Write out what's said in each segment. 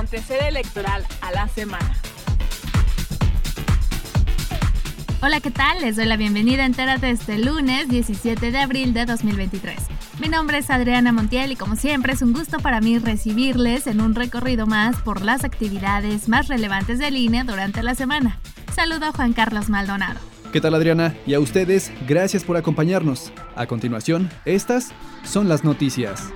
acontecer electoral a la semana. Hola, ¿qué tal? Les doy la bienvenida a Entérate este lunes 17 de abril de 2023. Mi nombre es Adriana Montiel y como siempre es un gusto para mí recibirles en un recorrido más por las actividades más relevantes del INE durante la semana. Saludo a Juan Carlos Maldonado. ¿Qué tal, Adriana? Y a ustedes, gracias por acompañarnos. A continuación, estas son las noticias.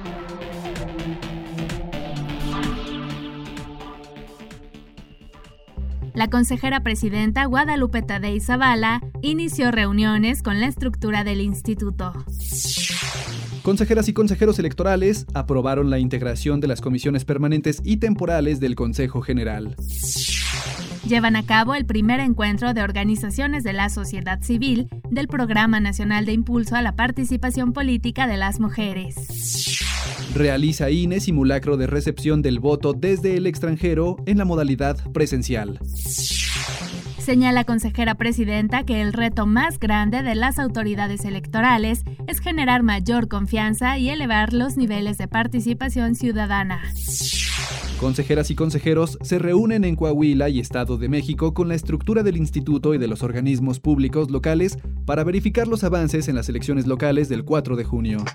La consejera presidenta Guadalupe Tadei Zavala inició reuniones con la estructura del instituto. Consejeras y consejeros electorales aprobaron la integración de las comisiones permanentes y temporales del Consejo General. Llevan a cabo el primer encuentro de organizaciones de la sociedad civil del Programa Nacional de Impulso a la Participación Política de las Mujeres. Realiza INE simulacro de recepción del voto desde el extranjero en la modalidad presencial. Señala consejera presidenta que el reto más grande de las autoridades electorales es generar mayor confianza y elevar los niveles de participación ciudadana. Consejeras y consejeros se reúnen en Coahuila y Estado de México con la estructura del instituto y de los organismos públicos locales para verificar los avances en las elecciones locales del 4 de junio.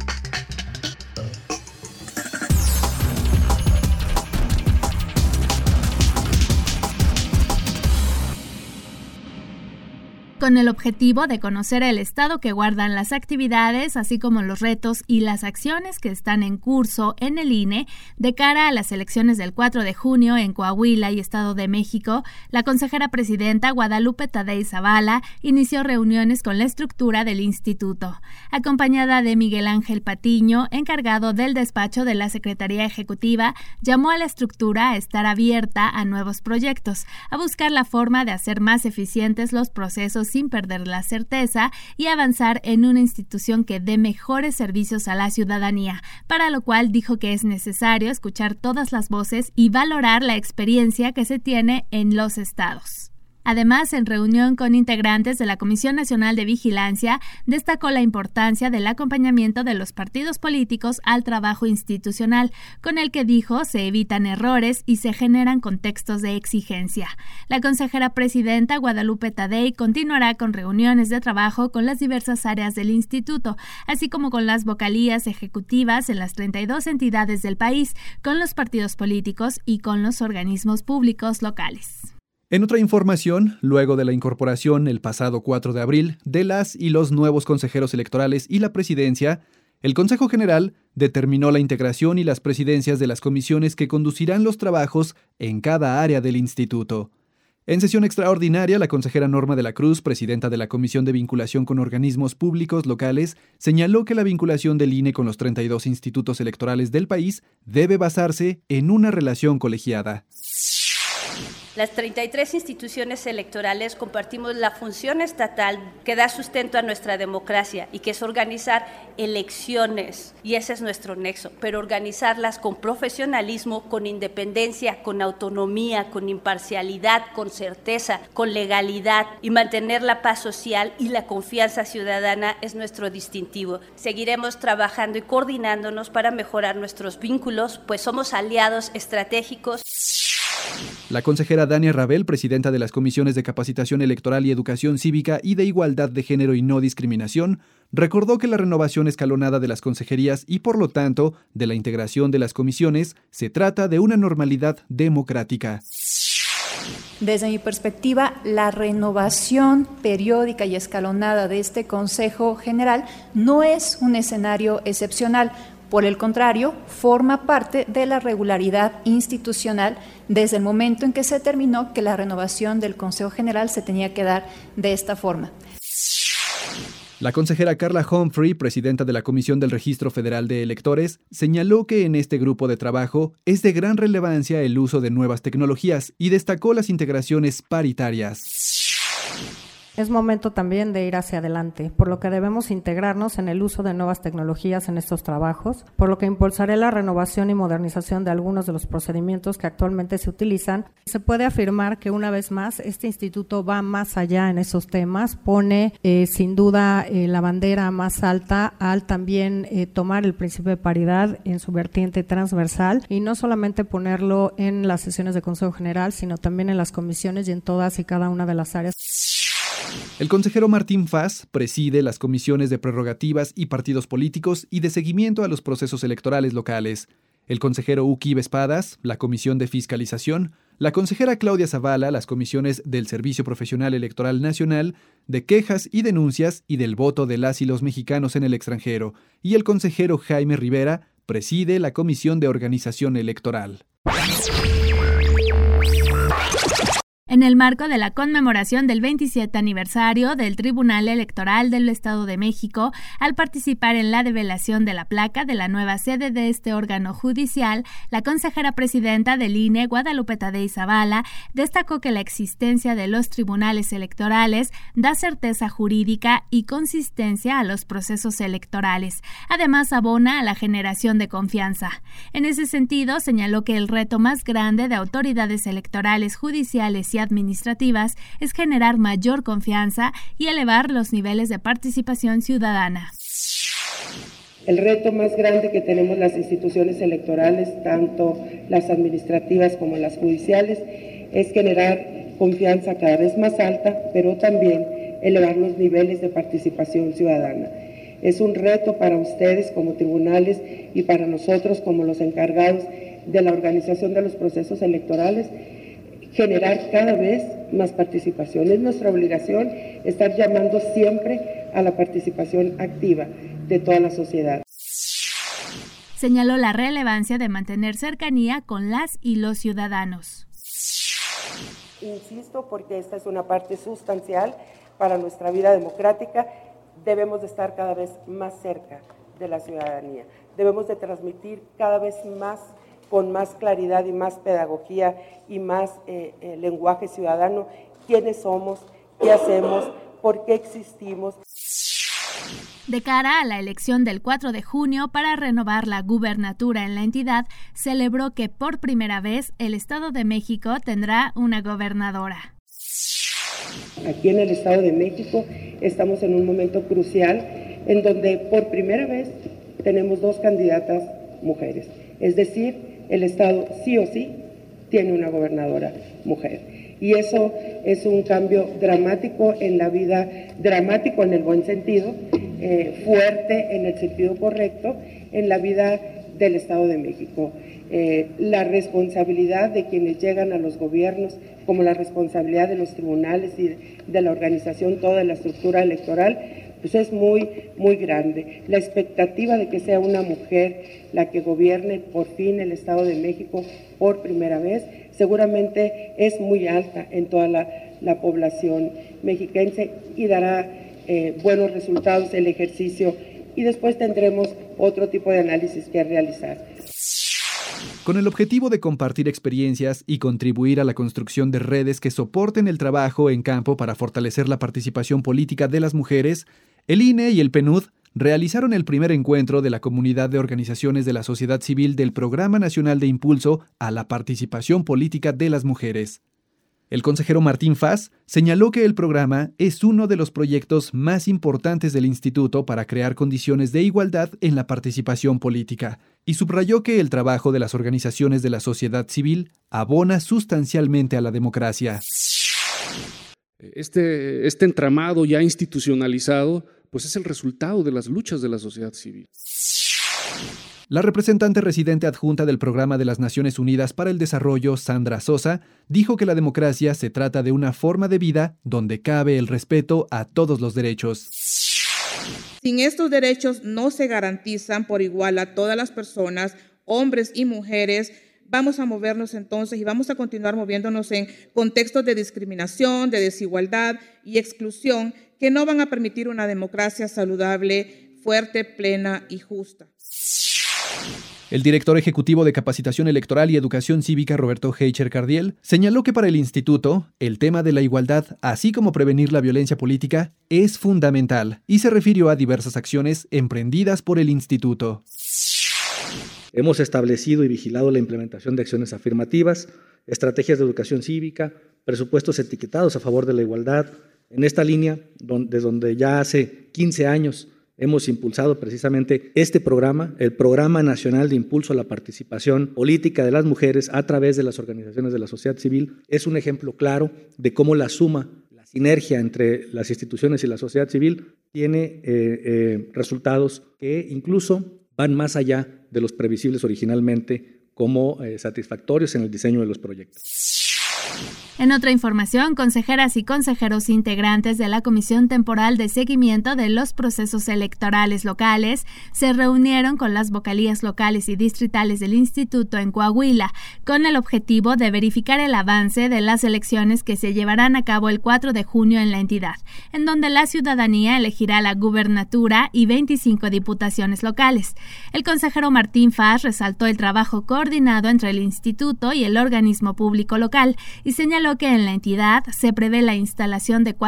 Con el objetivo de conocer el estado que guardan las actividades, así como los retos y las acciones que están en curso en el INE de cara a las elecciones del 4 de junio en Coahuila y Estado de México, la consejera presidenta Guadalupe Tadei Zavala inició reuniones con la estructura del instituto. Acompañada de Miguel Ángel Patiño, encargado del despacho de la Secretaría Ejecutiva, llamó a la estructura a estar abierta a nuevos proyectos, a buscar la forma de hacer más eficientes los procesos sin perder la certeza y avanzar en una institución que dé mejores servicios a la ciudadanía, para lo cual dijo que es necesario escuchar todas las voces y valorar la experiencia que se tiene en los estados. Además, en reunión con integrantes de la Comisión Nacional de Vigilancia, destacó la importancia del acompañamiento de los partidos políticos al trabajo institucional, con el que dijo se evitan errores y se generan contextos de exigencia. La consejera presidenta Guadalupe Tadei continuará con reuniones de trabajo con las diversas áreas del instituto, así como con las vocalías ejecutivas en las 32 entidades del país, con los partidos políticos y con los organismos públicos locales. En otra información, luego de la incorporación el pasado 4 de abril de las y los nuevos consejeros electorales y la presidencia, el Consejo General determinó la integración y las presidencias de las comisiones que conducirán los trabajos en cada área del instituto. En sesión extraordinaria, la consejera Norma de la Cruz, presidenta de la Comisión de Vinculación con Organismos Públicos Locales, señaló que la vinculación del INE con los 32 institutos electorales del país debe basarse en una relación colegiada. Las 33 instituciones electorales compartimos la función estatal que da sustento a nuestra democracia y que es organizar elecciones, y ese es nuestro nexo, pero organizarlas con profesionalismo, con independencia, con autonomía, con imparcialidad, con certeza, con legalidad, y mantener la paz social y la confianza ciudadana es nuestro distintivo. Seguiremos trabajando y coordinándonos para mejorar nuestros vínculos, pues somos aliados estratégicos. La consejera Dania Rabel, presidenta de las comisiones de capacitación electoral y educación cívica y de igualdad de género y no discriminación, recordó que la renovación escalonada de las consejerías y, por lo tanto, de la integración de las comisiones, se trata de una normalidad democrática. Desde mi perspectiva, la renovación periódica y escalonada de este Consejo General no es un escenario excepcional. Por el contrario, forma parte de la regularidad institucional desde el momento en que se determinó que la renovación del Consejo General se tenía que dar de esta forma. La consejera Carla Humphrey, presidenta de la Comisión del Registro Federal de Electores, señaló que en este grupo de trabajo es de gran relevancia el uso de nuevas tecnologías y destacó las integraciones paritarias. Es momento también de ir hacia adelante, por lo que debemos integrarnos en el uso de nuevas tecnologías en estos trabajos, por lo que impulsaré la renovación y modernización de algunos de los procedimientos que actualmente se utilizan. Se puede afirmar que una vez más este instituto va más allá en esos temas, pone sin duda la bandera más alta al también tomar el principio de paridad en su vertiente transversal y no solamente ponerlo en las sesiones de Consejo General, sino también en las comisiones y en todas y cada una de las áreas. El consejero Martín Faz preside las comisiones de prerrogativas y partidos políticos y de seguimiento a los procesos electorales locales. El consejero Uki Vespadas, la comisión de fiscalización, la consejera Claudia Zavala, las comisiones del Servicio Profesional Electoral Nacional, de quejas y denuncias y del voto de las y los mexicanos en el extranjero, y el consejero Jaime Rivera preside la comisión de organización electoral. En el marco de la conmemoración del 27 aniversario del Tribunal Electoral del Estado de México, al participar en la develación de la placa de la nueva sede de este órgano judicial, la consejera presidenta del INE, Guadalupe Tadei Zavala, destacó que la existencia de los tribunales electorales da certeza jurídica y consistencia a los procesos electorales. Además, abona a la generación de confianza. En ese sentido, señaló que el reto más grande de autoridades electorales, judiciales y administrativas es generar mayor confianza y elevar los niveles de participación ciudadana. El reto más grande que tenemos las instituciones electorales, tanto las administrativas como las judiciales, es generar confianza cada vez más alta, pero también elevar los niveles de participación ciudadana. Es un reto para ustedes como tribunales y para nosotros como los encargados de la organización de los procesos electorales, generar cada vez más participación. Es nuestra obligación estar llamando siempre a la participación activa de toda la sociedad. Señaló la relevancia de mantener cercanía con las y los ciudadanos. Insisto, porque esta es una parte sustancial para nuestra vida democrática, debemos de estar cada vez más cerca de la ciudadanía. Debemos de transmitir cada vez más, con más claridad y más pedagogía y más lenguaje ciudadano, quiénes somos, qué hacemos, por qué existimos. De cara a la elección del 4 de junio para renovar la gubernatura en la entidad, celebró que por primera vez el Estado de México tendrá una gobernadora. Aquí en el Estado de México estamos en un momento crucial en donde por primera vez tenemos 2 candidatas mujeres, es decir, el Estado sí o sí tiene una gobernadora mujer. Y eso es un cambio dramático en la vida, dramático en el buen sentido, fuerte en el sentido correcto, en la vida del Estado de México. La responsabilidad de quienes llegan a los gobiernos, como la responsabilidad de los tribunales y de la organización, toda la estructura electoral, pues es muy, muy grande. La expectativa de que sea una mujer la que gobierne por fin el Estado de México por primera vez, seguramente es muy alta en toda la población mexiquense y dará buenos resultados el ejercicio y después tendremos otro tipo de análisis que realizar. Con el objetivo de compartir experiencias y contribuir a la construcción de redes que soporten el trabajo en campo para fortalecer la participación política de las mujeres, el INE y el PNUD realizaron el primer encuentro de la comunidad de organizaciones de la sociedad civil del Programa Nacional de Impulso a la Participación Política de las Mujeres. El consejero Martín Faz señaló que el programa es uno de los proyectos más importantes del instituto para crear condiciones de igualdad en la participación política y subrayó que el trabajo de las organizaciones de la sociedad civil abona sustancialmente a la democracia. Este entramado ya institucionalizado, pues es el resultado de las luchas de la sociedad civil. La representante residente adjunta del Programa de las Naciones Unidas para el Desarrollo, Sandra Sosa, dijo que la democracia se trata de una forma de vida donde cabe el respeto a todos los derechos. Sin estos derechos no se garantizan por igual a todas las personas, hombres y mujeres. Vamos a movernos entonces y vamos a continuar moviéndonos en contextos de discriminación, de desigualdad y exclusión que no van a permitir una democracia saludable, fuerte, plena y justa. El director ejecutivo de Capacitación Electoral y Educación Cívica, Roberto Heicher Cardiel, señaló que para el instituto, el tema de la igualdad, así como prevenir la violencia política, es fundamental, y se refirió a diversas acciones emprendidas por el instituto. Hemos establecido y vigilado la implementación de acciones afirmativas, estrategias de educación cívica, presupuestos etiquetados a favor de la igualdad. En esta línea, desde donde ya hace 15 años hemos impulsado precisamente este programa, el Programa Nacional de Impulso a la Participación Política de las Mujeres a través de las organizaciones de la sociedad civil. Es un ejemplo claro de cómo la suma, la sinergia entre las instituciones y la sociedad civil tiene resultados que incluso van más allá de los previsibles originalmente como satisfactorios en el diseño de los proyectos. En otra información, consejeras y consejeros integrantes de la Comisión Temporal de Seguimiento de los Procesos Electorales Locales se reunieron con las vocalías locales y distritales del Instituto en Coahuila, con el objetivo de verificar el avance de las elecciones que se llevarán a cabo el 4 de junio en la entidad, en donde la ciudadanía elegirá la gubernatura y 25 diputaciones locales. El consejero Martín Faz resaltó el trabajo coordinado entre el instituto y el organismo público local y señaló que en la entidad se prevé la instalación de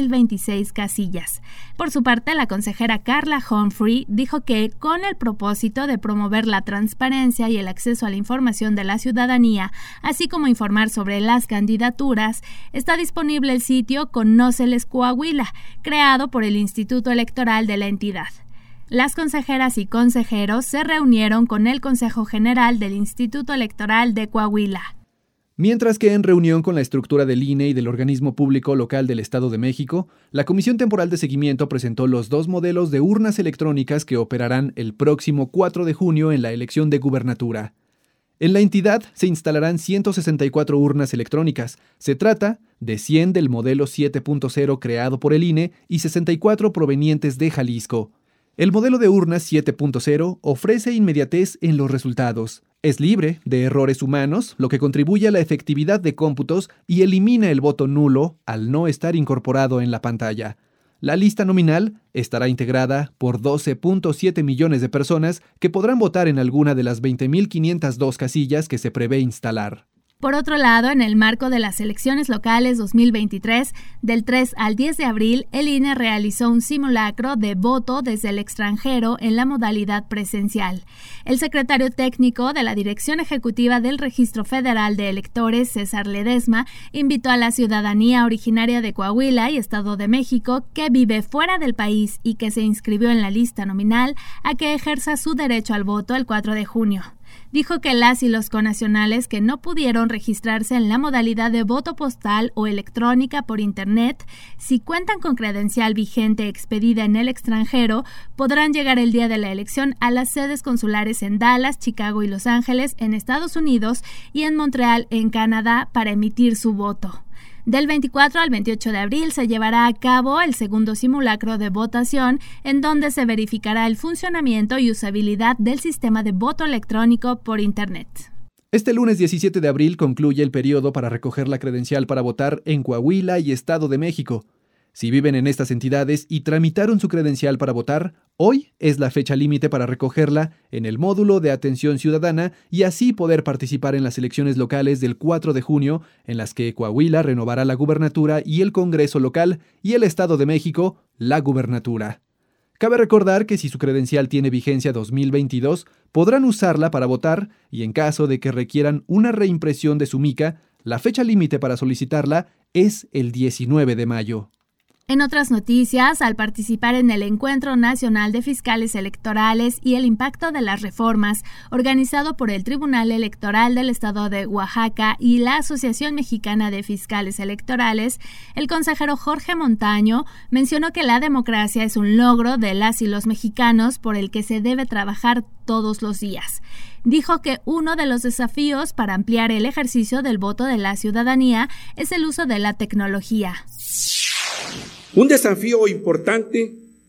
4.026 casillas. Por su parte, la consejera Carla Humphrey dijo que con el propósito de promover la transparencia y el acceso a la información de la ciudadanía, así como informar sobre las candidaturas, está disponible el sitio Conóceles Coahuila, creado por el Instituto Electoral de la entidad. Las consejeras y consejeros se reunieron con el Consejo General del Instituto Electoral de Coahuila. Mientras que en reunión con la estructura del INE y del organismo público local del Estado de México, la Comisión Temporal de Seguimiento presentó los 2 modelos de urnas electrónicas que operarán el próximo 4 de junio en la elección de gubernatura. En la entidad se instalarán 164 urnas electrónicas. Se trata de 100 del modelo 7.0 creado por el INE y 64 provenientes de Jalisco. El modelo de urnas 7.0 ofrece inmediatez en los resultados. Es libre de errores humanos, lo que contribuye a la efectividad de cómputos y elimina el voto nulo al no estar incorporado en la pantalla. La lista nominal estará integrada por 12.7 millones de personas que podrán votar en alguna de las 20.502 casillas que se prevé instalar. Por otro lado, en el marco de las elecciones locales 2023, del 3 al 10 de abril, el INE realizó un simulacro de voto desde el extranjero en la modalidad presencial. El secretario técnico de la Dirección Ejecutiva del Registro Federal de Electores, César Ledesma, invitó a la ciudadanía originaria de Coahuila y Estado de México que vive fuera del país y que se inscribió en la lista nominal a que ejerza su derecho al voto el 4 de junio. Dijo que las y los connacionales que no pudieron registrarse en la modalidad de voto postal o electrónica por Internet, si cuentan con credencial vigente expedida en el extranjero, podrán llegar el día de la elección a las sedes consulares en Dallas, Chicago y Los Ángeles, en Estados Unidos, y en Montreal, en Canadá, para emitir su voto. Del 24 al 28 de abril se llevará a cabo el segundo simulacro de votación, en donde se verificará el funcionamiento y usabilidad del sistema de voto electrónico por Internet. Este lunes 17 de abril concluye el periodo para recoger la credencial para votar en Coahuila y Estado de México. Si viven en estas entidades y tramitaron su credencial para votar, hoy es la fecha límite para recogerla en el módulo de atención ciudadana y así poder participar en las elecciones locales del 4 de junio, en las que Coahuila renovará la gubernatura y el Congreso local y el Estado de México la gubernatura. Cabe recordar que si su credencial tiene vigencia 2022, podrán usarla para votar y en caso de que requieran una reimpresión de su mica, la fecha límite para solicitarla es el 19 de mayo. En otras noticias, al participar en el Encuentro Nacional de Fiscales Electorales y el Impacto de las Reformas, organizado por el Tribunal Electoral del Estado de Oaxaca y la Asociación Mexicana de Fiscales Electorales, el consejero Jorge Montaño mencionó que la democracia es un logro de las y los mexicanos por el que se debe trabajar todos los días. Dijo que uno de los desafíos para ampliar el ejercicio del voto de la ciudadanía es el uso de la tecnología. Un desafío importante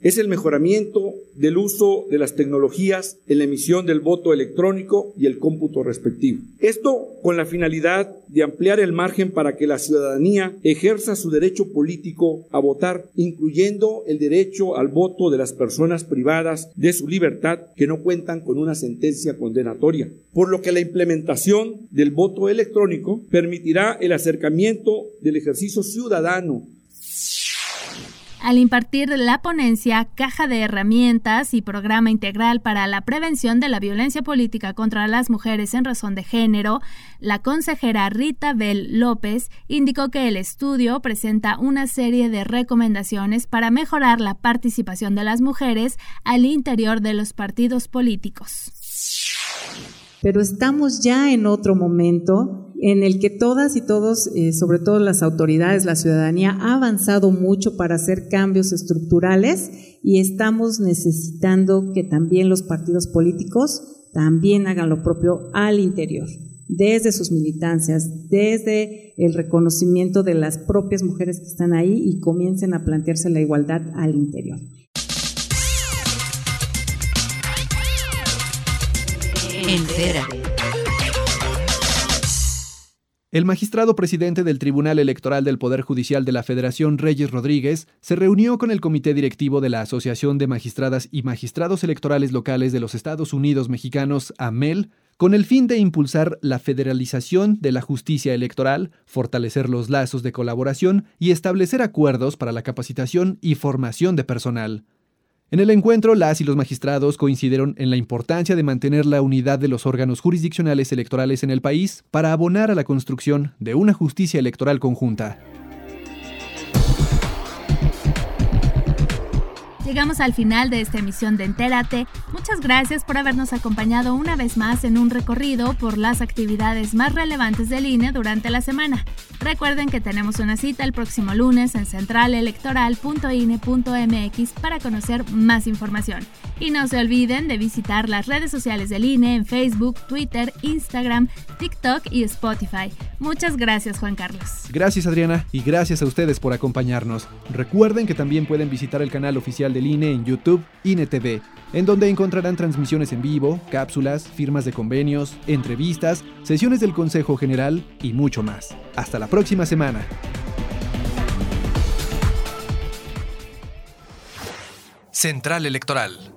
es el mejoramiento del uso de las tecnologías en la emisión del voto electrónico y el cómputo respectivo. Esto con la finalidad de ampliar el margen para que la ciudadanía ejerza su derecho político a votar, incluyendo el derecho al voto de las personas privadas de su libertad que no cuentan con una sentencia condenatoria. Por lo que la implementación del voto electrónico permitirá el acercamiento del ejercicio ciudadano. Al impartir la ponencia Caja de Herramientas y Programa Integral para la Prevención de la Violencia Política contra las Mujeres en Razón de Género, la consejera Rita Bell López indicó que el estudio presenta una serie de recomendaciones para mejorar la participación de las mujeres al interior de los partidos políticos. Pero estamos ya en otro momento en el que todas y todos, sobre todo las autoridades, la ciudadanía, ha avanzado mucho para hacer cambios estructurales y estamos necesitando que también los partidos políticos también hagan lo propio al interior, desde sus militancias, desde el reconocimiento de las propias mujeres que están ahí y comiencen a plantearse la igualdad al interior. Entérate. El magistrado presidente del Tribunal Electoral del Poder Judicial de la Federación, Reyes Rodríguez, se reunió con el comité directivo de la Asociación de Magistradas y Magistrados Electorales Locales de los Estados Unidos Mexicanos, AMEL, con el fin de impulsar la federalización de la justicia electoral, fortalecer los lazos de colaboración y establecer acuerdos para la capacitación y formación de personal. En el encuentro, las y los magistrados coincidieron en la importancia de mantener la unidad de los órganos jurisdiccionales electorales en el país para abonar a la construcción de una justicia electoral conjunta. Llegamos al final de esta emisión de Entérate. Muchas gracias por habernos acompañado una vez más en un recorrido por las actividades más relevantes del INE durante la semana. Recuerden que tenemos una cita el próximo lunes en centralelectoral.ine.mx para conocer más información. Y no se olviden de visitar las redes sociales del INE en Facebook, Twitter, Instagram, TikTok y Spotify. Muchas gracias, Juan Carlos. Gracias, Adriana, y gracias a ustedes por acompañarnos. Recuerden que también pueden visitar el canal oficial del INE en YouTube, INE TV, en donde encontrarán transmisiones en vivo, cápsulas, firmas de convenios, entrevistas, sesiones del Consejo General y mucho más. Hasta la próxima semana. Central Electoral.